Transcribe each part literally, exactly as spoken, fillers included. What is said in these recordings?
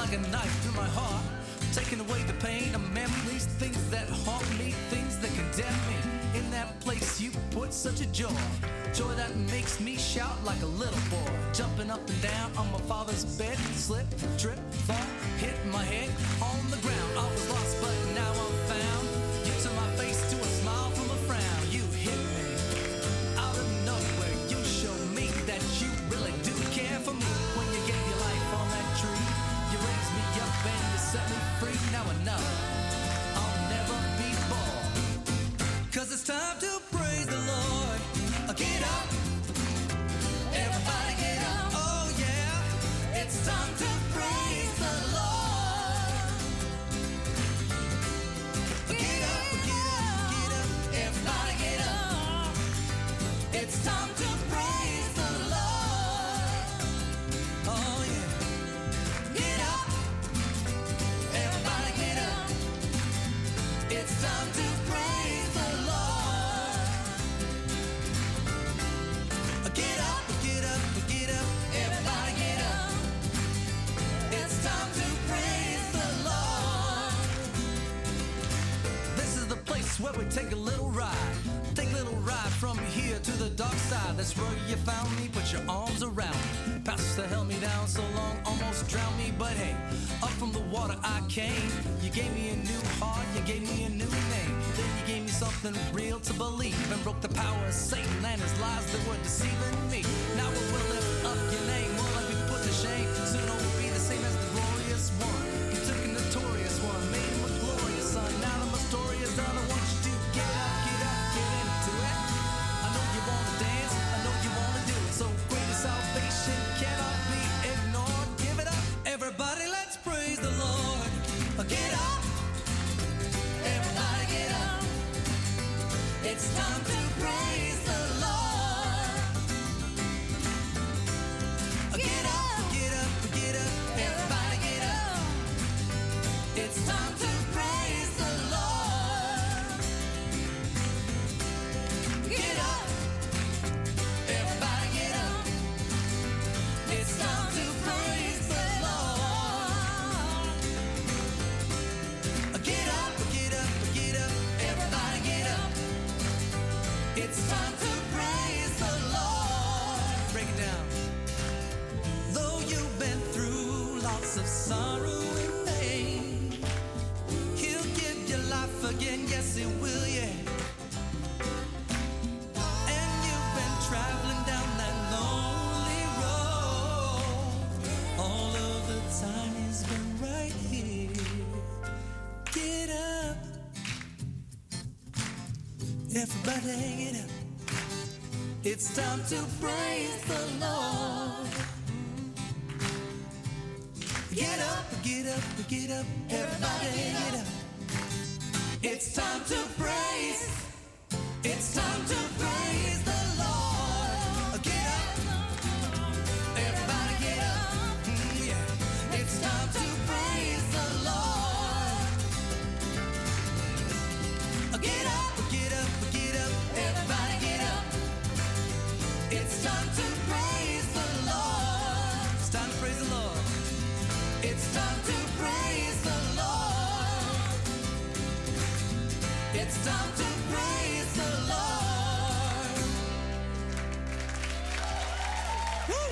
like a knife through my heart, taking away the pain of memories, things that haunt me, things that condemn me. In that place you put such a joy, joy that makes me shout like a little boy, jumping up and down on my father's bed, slip, trip, fall, hit my head on the ground. I was lost but now I'm found. You turned my face to a smile from a frown. You hit me out of nowhere. You showed me that you really do care for me. When you gave your life on that tree, you raised me up and you set me free. Now I know I'll never be bored, 'cause it's time to praise the Lord. Get up, everybody get up. Oh yeah, it's time to praise the Lord. Get up, get up, get up, everybody get up. It's time to praise the Lord. Oh yeah, get up, everybody get up. It's time to praise the Lord. Get up, get up, get up, everybody get up. It's time to praise the Lord. This is the place where we take a little ride. Take a little ride from here to the dark side. That's where you found me, put your arms around me. Pastor held me down so long, almost drowned me. But hey, up from the water I came. You gave me a new heart, you gave me a new name. Then you gave me something real to believe, and broke the power of Satan and his lies that were deceiving me. Now we will lift up your name, won't let me put to shame. Soon it will be the same as the glorious one. You took a notorious one, made him a glorious son. Now that my story is done, I want you to get up, get up, get into it. I know you wanna dance, I know you wanna do it. So greater salvation cannot be ignored. Give it up, everybody, let's praise the Lord. Get up, everybody get up. It's time to praise the Lord. Get up, get up, get up, everybody get up. It's time to praise the Lord. Get up, everybody get up. It's time to praise the Lord. Get up, get up, get up, everybody get up. It's time to praise the Lord. Break it down. Though you've been through lots of sorrow and pain, He'll give you life again, yes He will, yeah. And you've been traveling down that lonely road. All of the time He's been right here. Get up, everybody get up. It's time to praise the Lord. Get up, get up, get up, everybody get up. It's time to praise. It's time to praise the Lord. Get up, everybody get up. Mm, yeah. It's time to praise the Lord. Get up, get up, get up, everybody get up. It's time to praise the Lord. It's time to praise the Lord. It's time to praise the Lord. It's time to praise the Lord. Woo!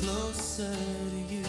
closer to you.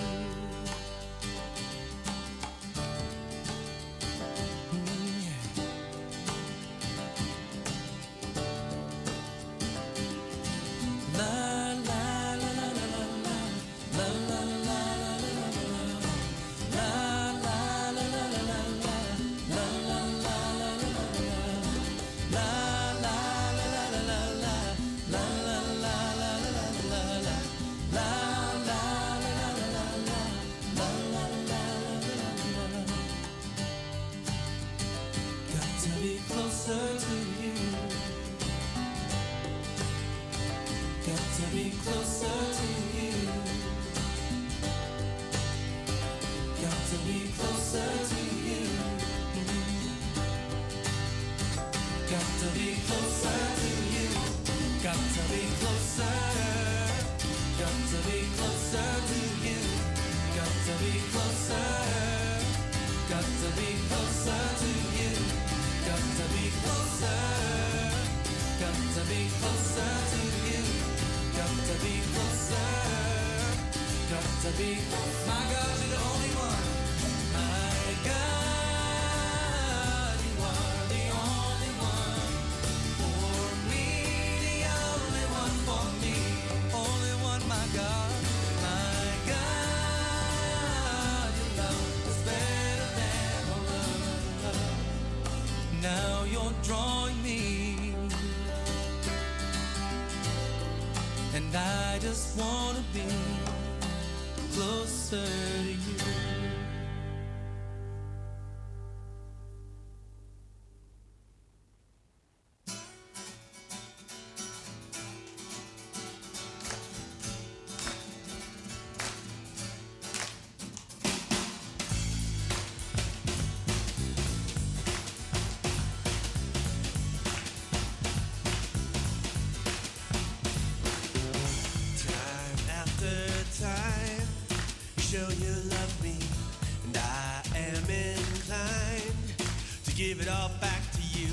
Give it all back to you.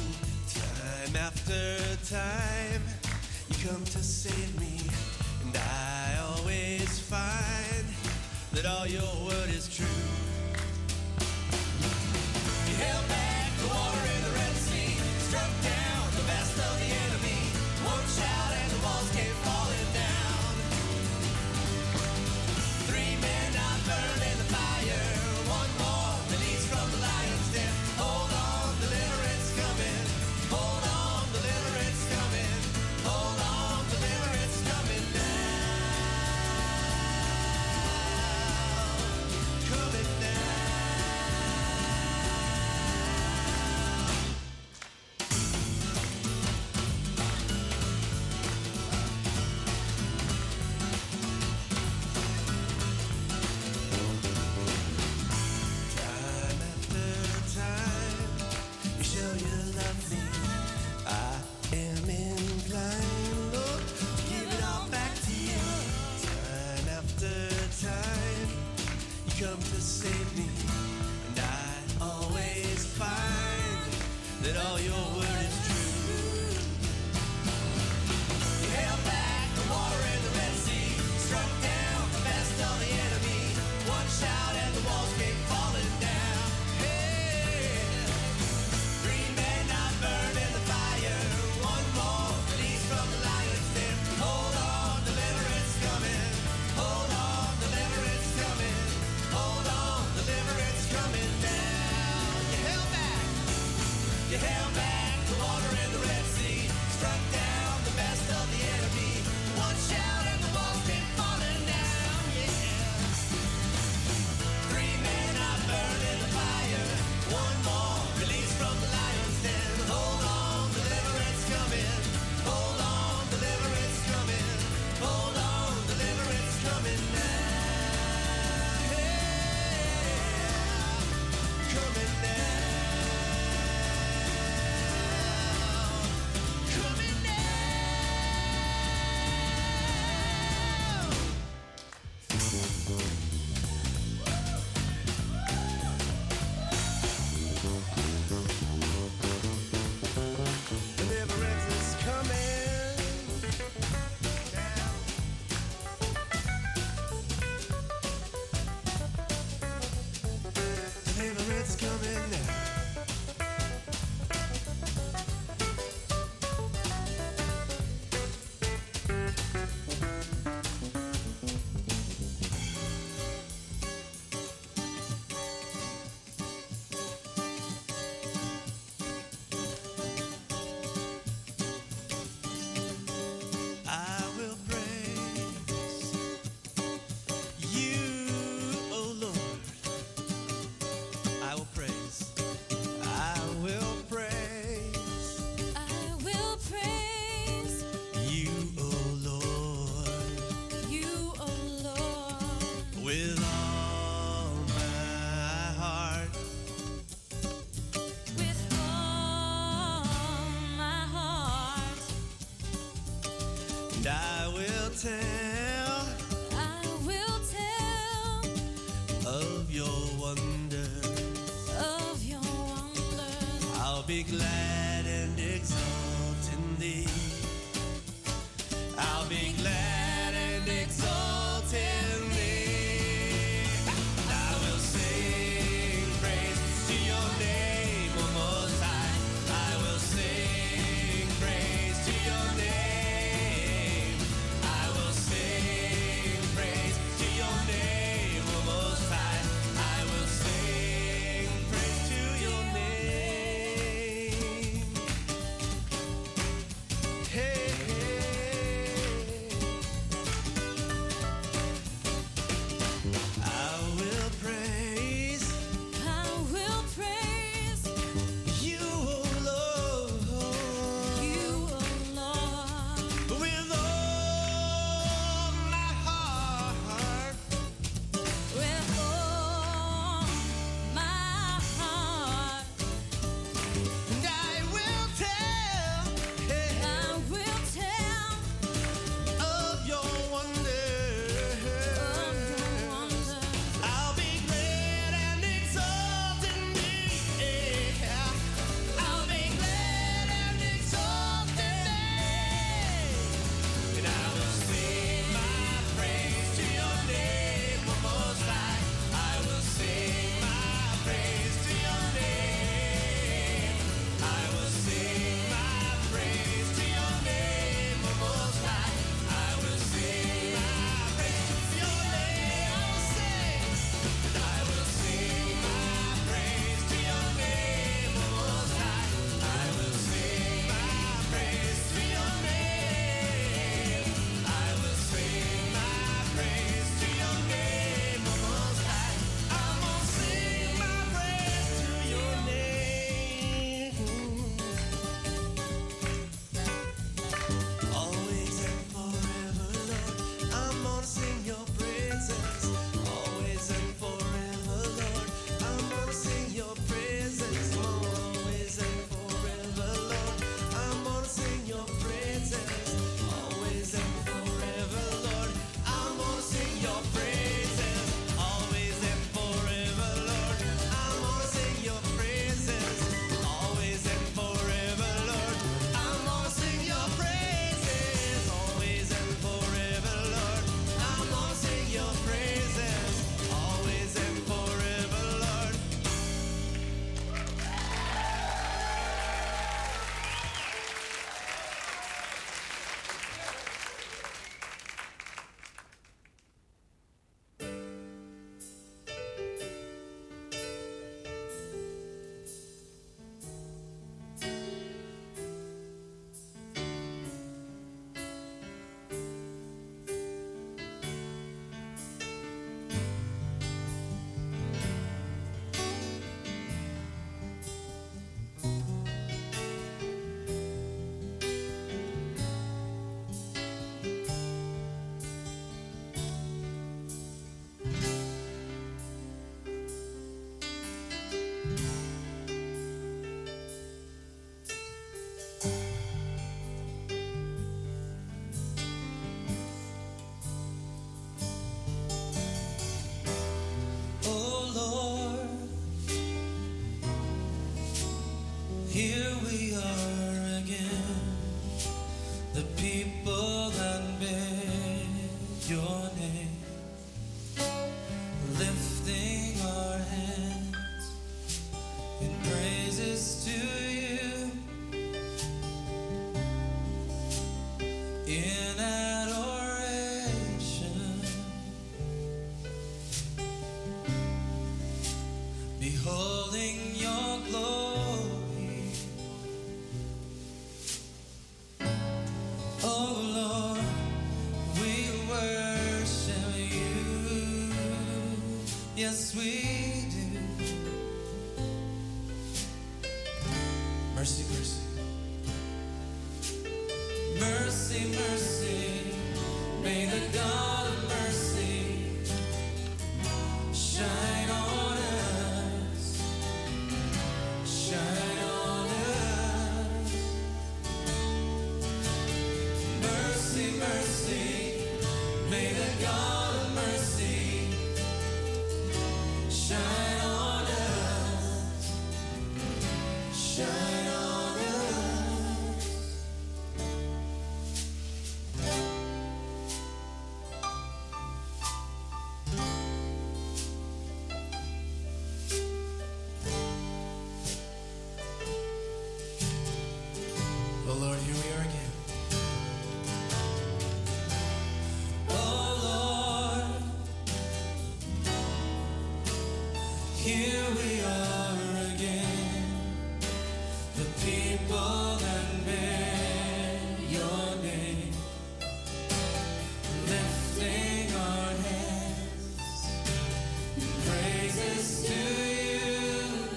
Time after time, you come to save me, and I always find that all your word is true. You held back the water in the Red Sea, struck down the best of the enemy. One shout and the walls came falling down. Three men not burned in the fire, one more released from the lion's den. Hold on. Deliverance coming, hold on, deliverance coming, hold on, deliverance coming down, coming Time after time, you show you love me. I am inclined, Lord, to give it all back to you. Time after time, you come to save me, and I always find that all your word is true. You held back the water in the Red Sea, struck down the best of the enemy. One shout and the walls came falling down. Hey, three men not burned in the fire, one more released from the lion's den. Hold on, deliverance coming. Hold on, deliverance coming. Hold on, deliverance coming down. You held back. You held back be glad and exult in thee. I'll be glad and exult in thee. I will sing praise to your name, O Most High. I will sing praise to your name. I will sing praise to your name, O Most High. I will sing praise to your name. Hey, I will praise I will praise you, O Lord, you, O Lord, with all my heart. with all my heart. And I will tell hey, I will tell of your wonders. of your wonders. I'll be glad and exult in thee. I'll be glad and exult in thee. And I will sing my praise to your name, O Most High. I will sing my praise to your name. I will sing my praise to your name, O Most High. I will sing my praise to your name. I will sing. And I will sing my praise to your name, O Most High. I will sing my praise to your name. I will sing my praise to your name, O Most High. I'm gonna sing my praise to your name. Always and forever, Lord, I'm gonna sing your praises. Always and forever, Lord, I'm gonna sing your praises. Always and forever, Lord, I'm gonna sing your praises. Always and forever, Lord, I'm gonna sing your praises. Always and forever, Lord, I'm gonna sing your praises. Always and forever, Lord, I'm gonna sing your praises. Always and forever, Lord, I'm gonna sing your praises. Always and forever, Lord. Oh Lord, here we are again, the people that bear your name, lifting our hands in praises to you, in adoration. Beholding your glory, oh Lord, we worship you. Yes, we do. Mercy, mercy, mercy, mercy. May the God of mercy shine on us, shine on us. Mercy, mercy, may the God of mercy shine on us, shine on us. Here we are again, the people that bear your name, lifting our hands in praises to you,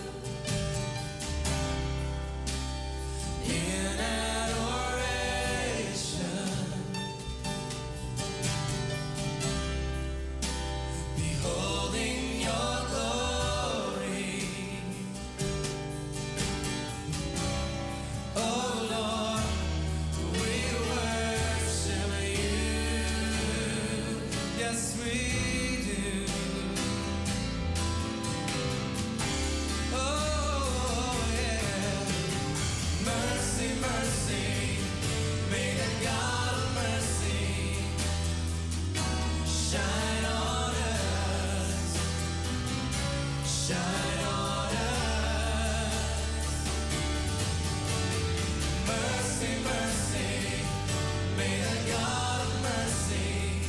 in adoration, beholding your glory. Oh Lord, we worship you. Yes, we do. Oh yeah. Mercy, mercy, may the God of mercy shine on us, shine on us. Mercy, mercy, may the God of mercy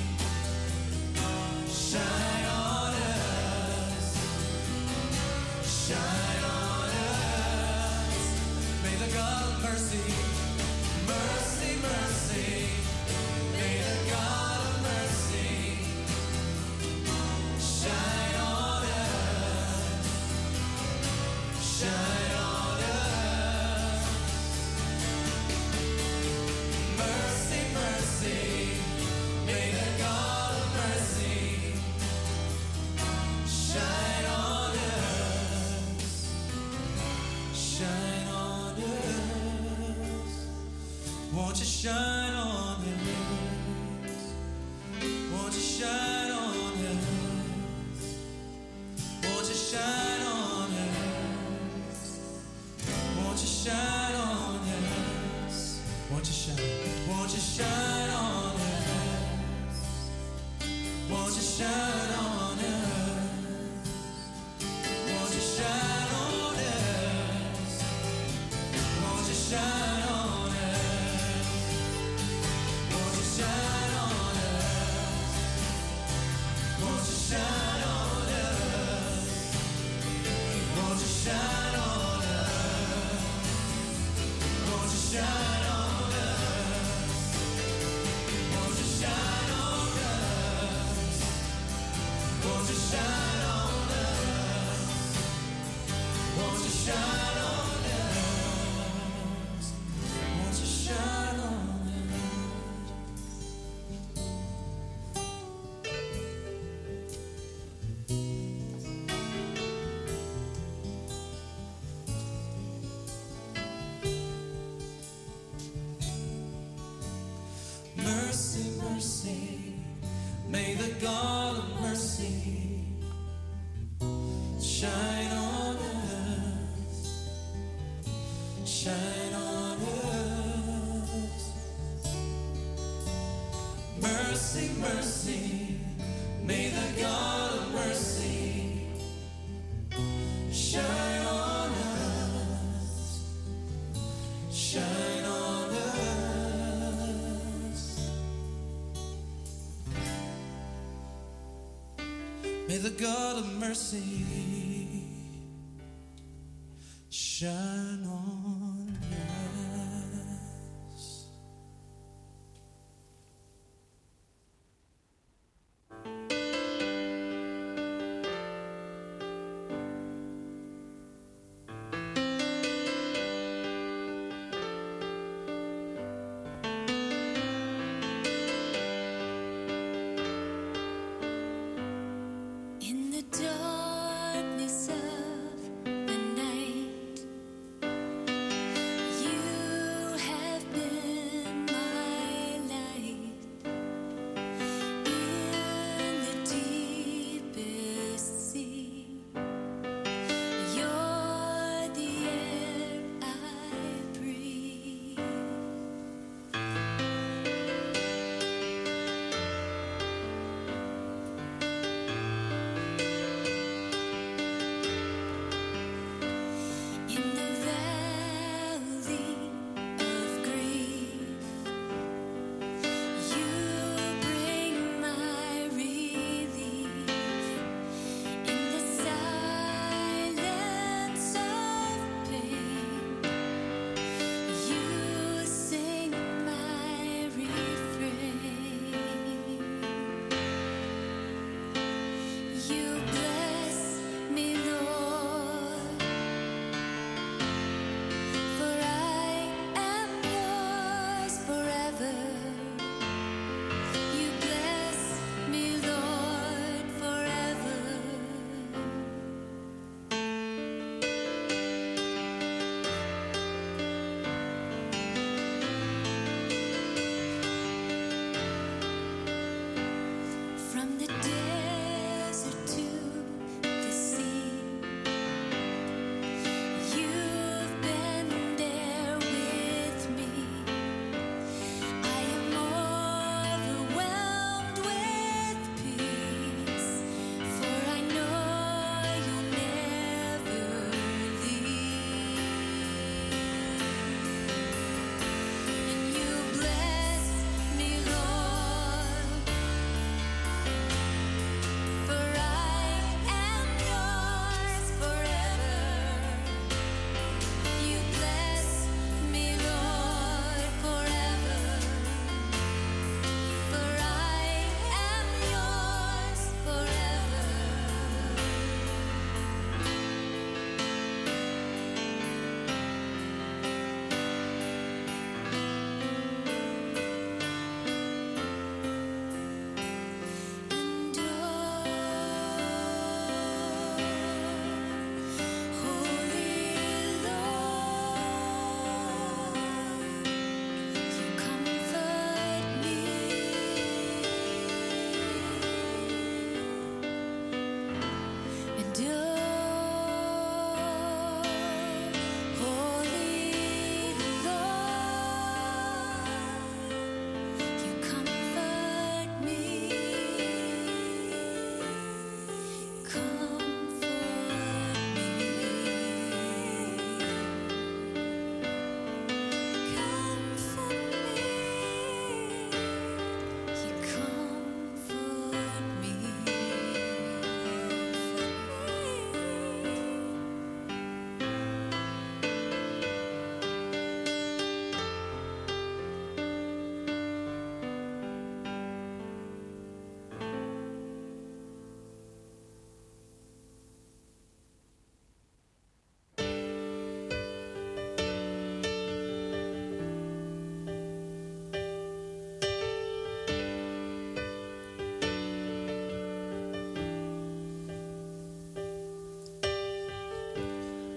shine on us, shine on us. May the God of mercy, mercy, mercy, may the God of mercy shine on us, shine on us. Mercy, mercy, may the God of mercy shine on us, shine on us. Won't you shine on us? Won't you shine on us? Won't you shine on us? Won't you shine on us? Won't you shine? Won't you shine on us? Won't you shine on us? Won't you shine on us? Won't you shine on us? Won't you shine on us? Won't you shine on us? Won't you shine on us? Won't you shine on us? Won't you shine on us? Won't you shine on us? Won't you shine on us? Won't you shine on us? Mercy, mercy, may the God of mercy shine on us, shine on us. Mercy, mercy, may the God of mercy shine on us, shine on us. May the God of mercy shine on us. In the darkness of the night,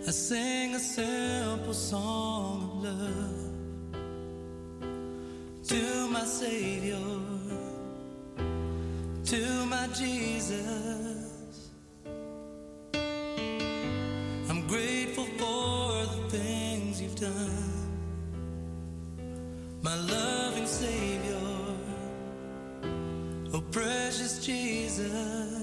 I sing a simple song of love to my Savior, to my Jesus. I'm grateful for the things you've done, my loving Savior, oh precious Jesus.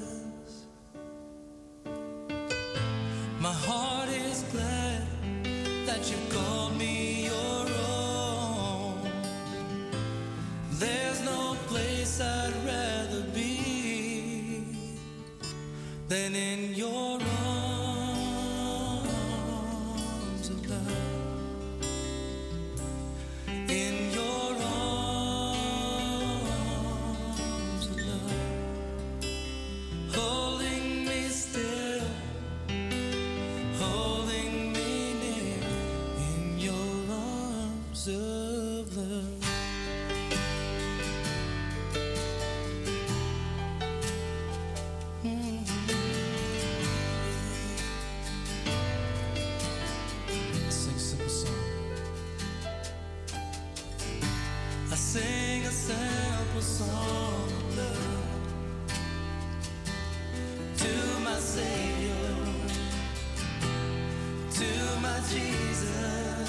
My heart is glad that you called me your own. There's no place I'd rather be than in your arms of love. In your arms of love, holding me still, holding me near in your arms of love. Mm-hmm. Sing a simple song. I sing a simple song of love to my Savior, to my Jesus.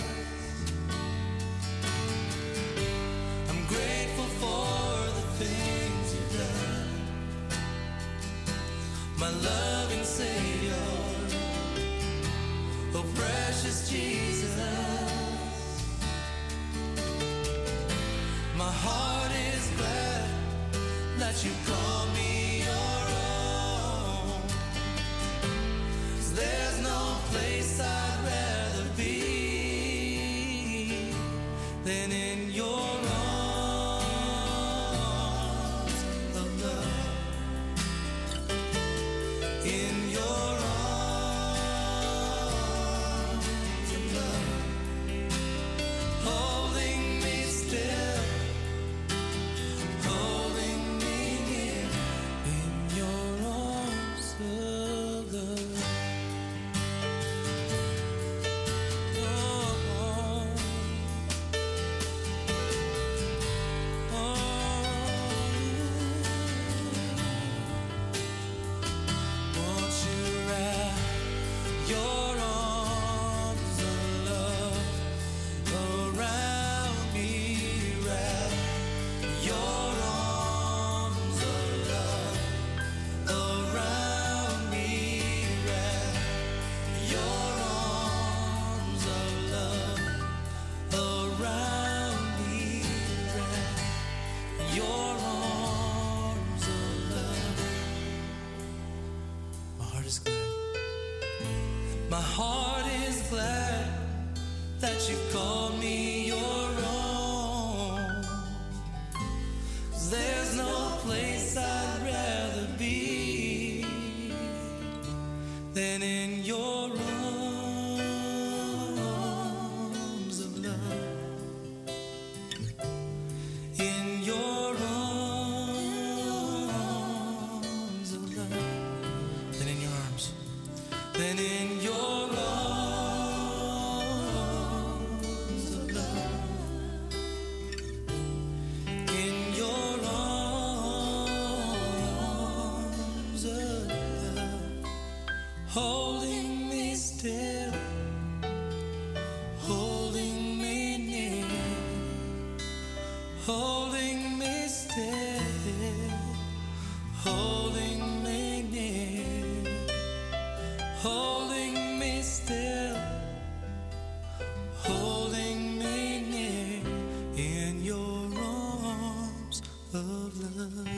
I'm grateful for the things you've done, my loving Savior, oh precious Jesus. My heart is glad that you call me your own. There's no place I'd rather be than in your arms of love. In your arms of love, holding me still, holding me near in your arms of love. Won't you wrap your arms of love around me? Wrap your arms of love around me. Wrap your arms of love around me. Wrap your arms of love. My heart is glad. My heart is glad that you called me your own. 'Cause there's no place I'd rather be than in your arms of love. In your arms of love. Then in your arms. Then in your arms of love. In your arms of love. Holding me still, holding me near, holding me still, holding me near, holding me still, holding me near in your arms of love.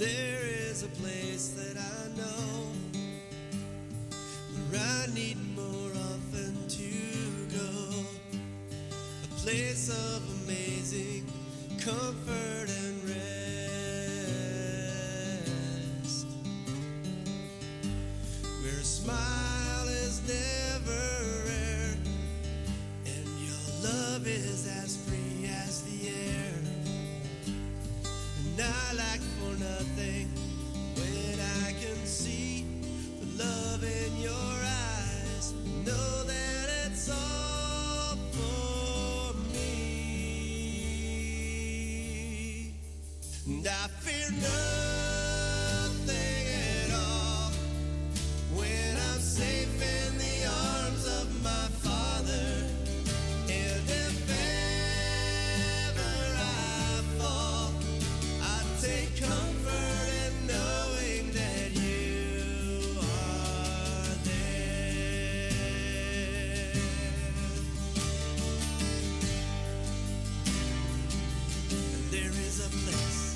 There is a place that I know where I need more often to go, a place of amazing comfort and rest, where a smile is never rare and your love is as free as the air. And I lack for nothing when I can see the love in your eyes, know that it's all for me. And I fear nothing at all when I'm safe in the arms of my Father. And if ever I fall, I take comfort in knowing that you are there. And there is a place,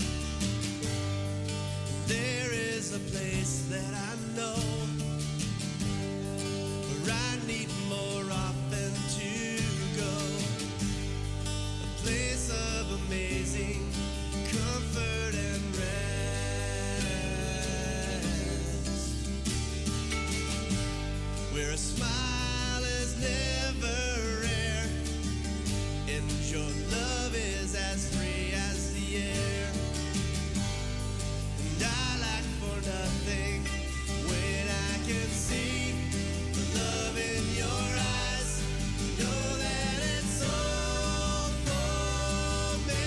there is a place that I know where I need more often to go, a place of amazing comfort and rest, where a smile is never rare and your love is as free as the air. And I lack for nothing when I can see the love in your eyes, know that it's all for me.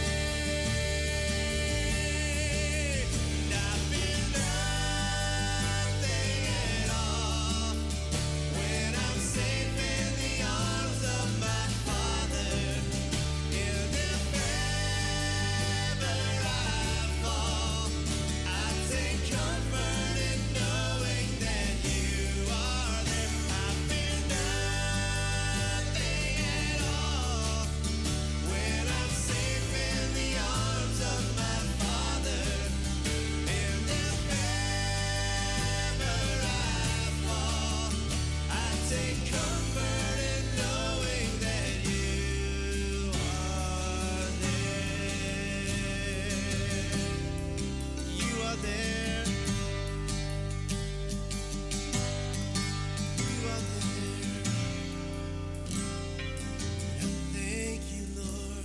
And I fear nothing at all when I'm safe in the arms of my Father. And if ever I fall, I take comfort in knowing that you are there. I fear nothing at all when I'm safe in the arms of my Father. And if ever I fall, I take comfort in knowing that you are there. You are there. You are there. And I thank you, Lord.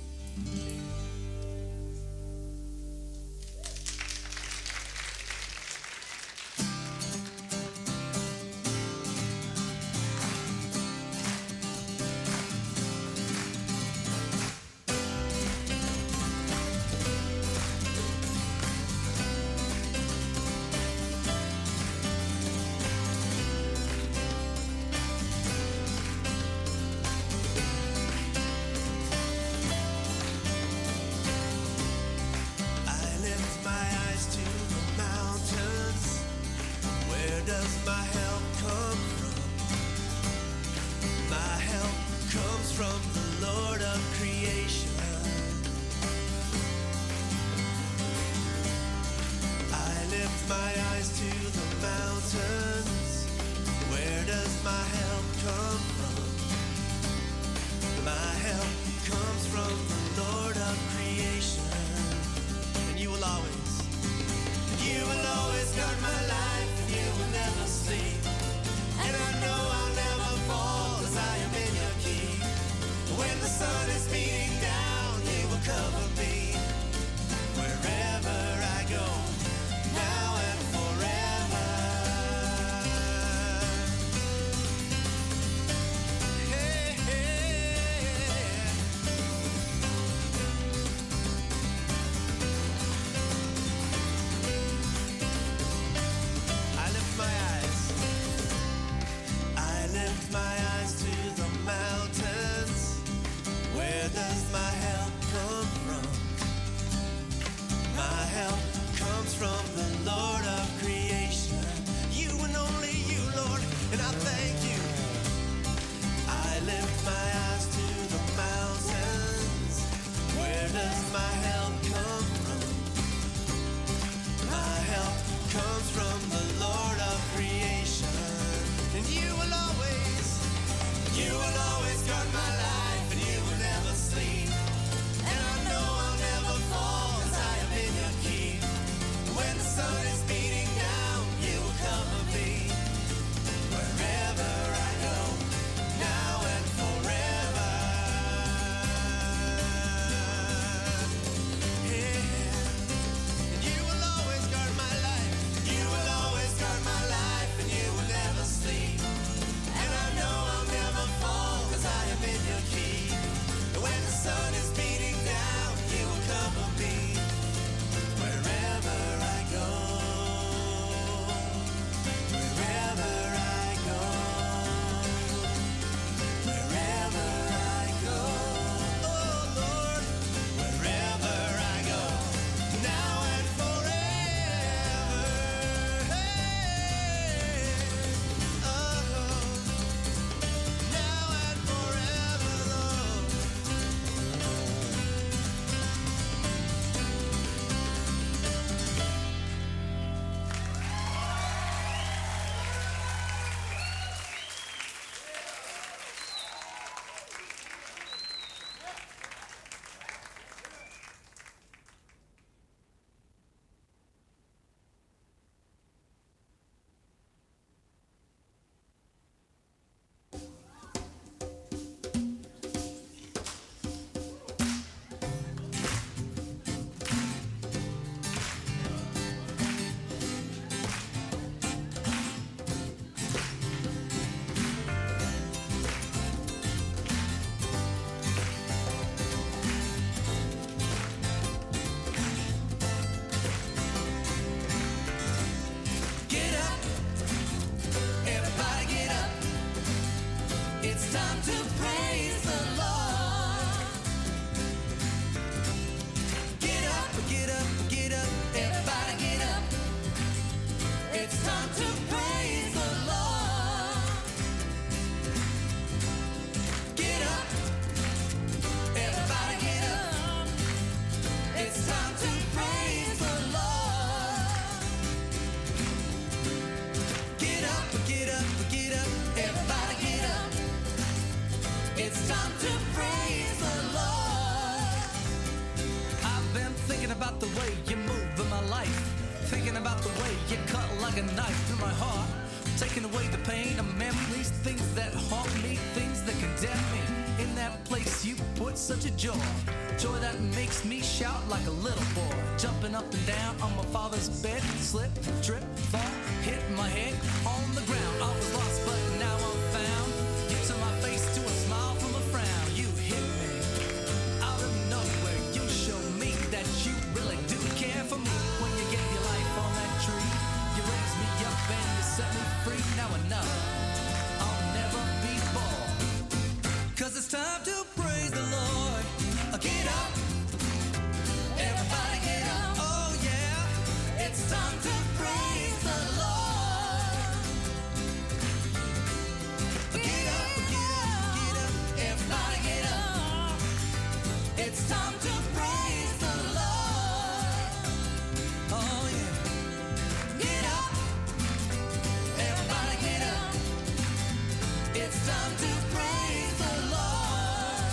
I lift my eyes to the mountains. Where does my help come from? My help comes from the Lord of creation. I lift my eyes to the mountains. Where does my help come from? My help comes from the Lord of creation. And you will always, you will always guard my life, and you will never sleep. And I know I'll never fall, 'cause I am in your key. When the sun is beating like a knife through my heart, taking away the pain of memories, things that haunt me, things that condemn me. In that place you put such a joy, joy that makes me shout like a little boy, jumping up and down on my father's bed, slip, trip, fall, hit my head on the ground. I was lost, but now I'm found. You to my face to a smile from a frown. You hit me out of nowhere. You show me that you really do care for me. When you gave your life on that tree, you raised me up and you set me free. Now I know I'll never be bored, 'cause it's time to praise the Lord. Get up, everybody get up. Oh yeah, it's time to praise the Lord. Get up, get up, get up, everybody get up. It's time to praise the Lord. Oh yeah, get up, everybody get up. It's time to praise the Lord.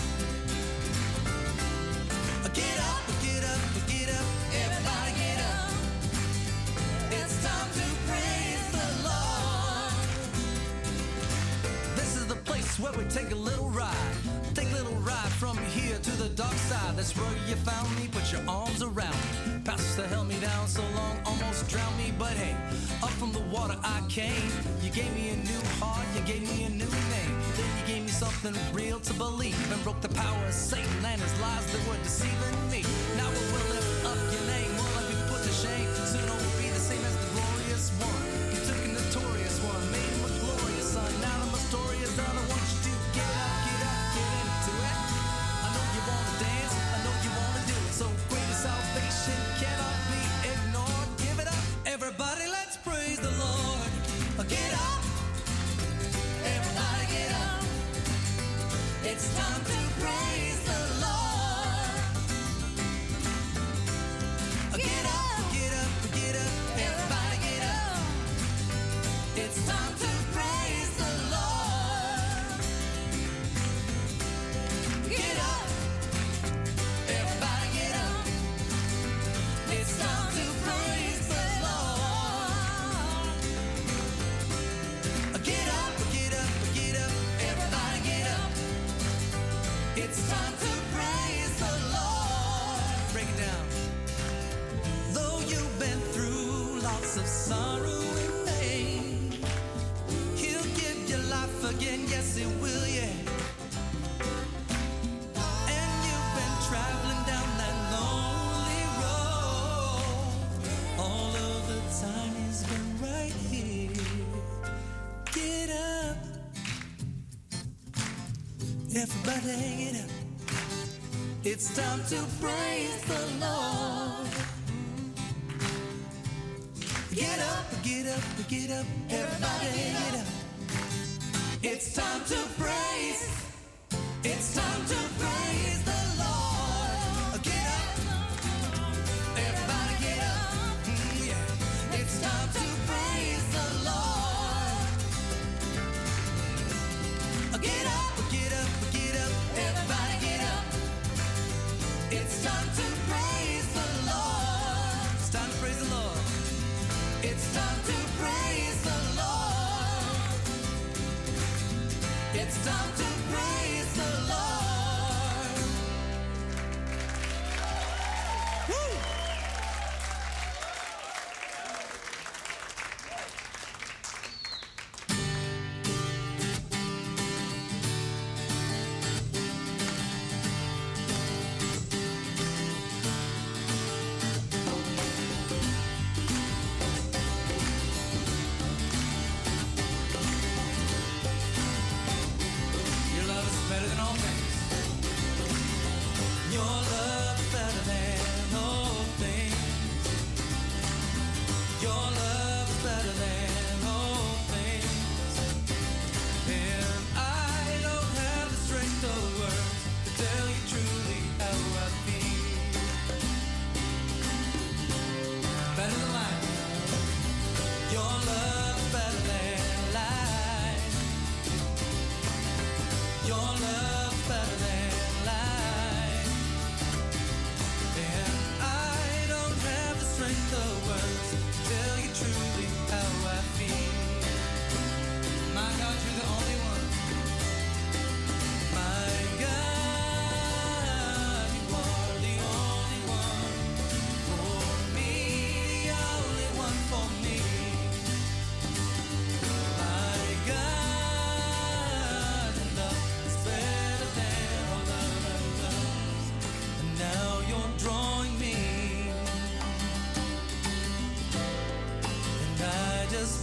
Get up, get up, get up, everybody get up. It's time to praise the Lord. This is the place where we take a little ride. Take a little ride from here to the dark side. That's where you found me, put your arms around me. Pastor held me down so long, almost drowned me. But hey, up from the water I came. You gave me a new heart, you gave me a new name. Then you gave me something real to believe, and broke the power of Satan and his lies that were deceiving me. Now we will lift up your name, won't let me put to shame. Soon it will be the same as the glorious one. You took a notorious one, made him a glorious son. Now that my story is done, I want you to get up, get up, get into it. I know you wanna dance, I know you wanna do it. So greater salvation cannot be ignored. Give it up, everybody, let's praise the Lord. Get up, everybody get up. It's time to praise the Lord. Get up, get up, get up, everybody get up. It's time to praise the Lord. Get up, everybody get up. It's time to praise the Lord. Get up, get up, get up, everybody get up. It's time to praise the Lord. Break it down. Though you've been through lots of sorrow and pain, He'll give you life again, yes He will, yeah. And you've been traveling down that lonely road. All of the time He's been right here. Get up, everybody get up. It's time to praise the Lord. Get up, get up, get up, everybody get up. It's time to praise. It's time to praise the Lord. Get up, everybody get up. Mm, yeah. It's time to praise the Lord. Get up, get up, get up, everybody get up. It's time to praise the Lord. It's time to praise the Lord. It's time to praise the Lord. It's time to praise the Lord. Woo! Your love is better than all things. Your love is better than all things. Your love is better than all things. And I don't have the strength of words to tell you truly how I feel. Better than life. Your love is better than life. Your love's better than life. And I don't have the strength of words to tell you truly